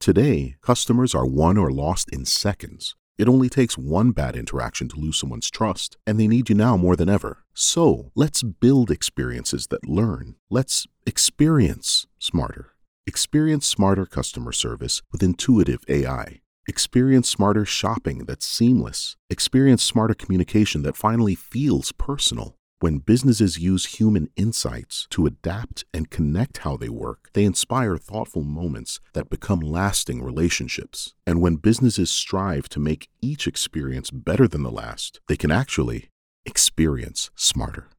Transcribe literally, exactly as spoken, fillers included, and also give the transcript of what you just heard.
Today, customers are won or lost in seconds. It only takes one bad interaction to lose someone's trust, and they need you now more than ever. So, let's build experiences that learn. Let's experience smarter. Experience smarter customer service with intuitive A I. Experience smarter shopping that's seamless. Experience smarter communication that finally feels personal. When businesses use human insights to adapt and connect how they work, they inspire thoughtful moments that become lasting relationships. And when businesses strive to make each experience better than the last, they can actually experience smarter.